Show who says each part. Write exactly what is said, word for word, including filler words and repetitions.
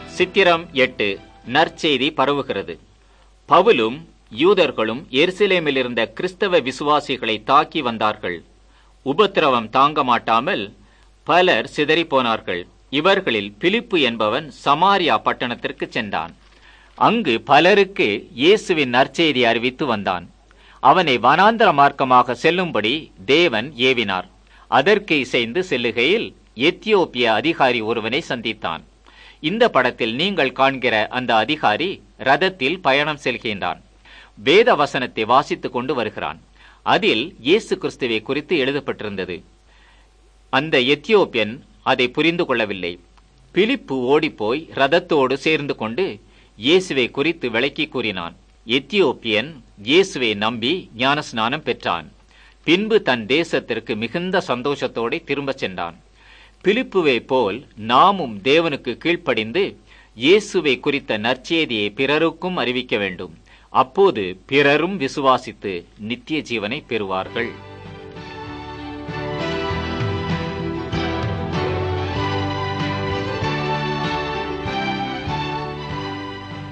Speaker 1: சித்திரம் எட்டு. நற்செய்தி பரவுகிறது. பவுலும் யூதர்களும் எருசலேமில் இருந்த கிறிஸ்தவ விசுவாசிகளை தாக்கி வந்தார்கள். உபத்திரவம் தாங்க மாட்டாமல் பலர் சிதறி போனார்கள். இவர்களில் பிலிப்பு என்பவன் சமாரியா பட்டணத்திற்கு சென்றான். அங்கு பலருக்கு இயேசுவின் நற்செய்தி அறிவித்து வந்தான். அவனை வனாந்தர மார்க்கமாக செல்லும்படி தேவன் ஏவினார். அதற்கு இசைந்து செல்லுகையில் எத்தியோப்பிய அதிகாரி ஒருவனை சந்தித்தான். இந்த படத்தில் நீங்கள் காண்கிற அந்த அதிகாரி ரதத்தில் பயணம் செல்கின்றான். வேத வசனத்தை வாசித்துக் கொண்டு வருகிறான். அதில் இயேசு கிறிஸ்துவை குறித்து எழுதப்பட்டிருந்தது. அந்த எத்தியோப்பியன் அதை புரிந்து கொள்ளவில்லை. பிலிப்பு ஓடிப்போய் ரதத்தோடு சேர்ந்து கொண்டு இயேசுவை குறித்து விளக்கி கூறினான். எத்தியோப்பியன் இயேசுவை நம்பி ஞானஸ்நானம் பெற்றான். பின்பு தன் தேசத்திற்கு மிகுந்த சந்தோஷத்தோடு திரும்பச் சென்றான். பிலிப்புவை போல் நாமும் தேவனுக்கு கீழ்ப்படிந்து இயேசுவை குறித்த நற்செய்தியை பிறருக்கும் அறிவிக்க வேண்டும். அப்போது பிறரும் விசுவாசித்து நித்திய ஜீவனை பெறுவார்கள்.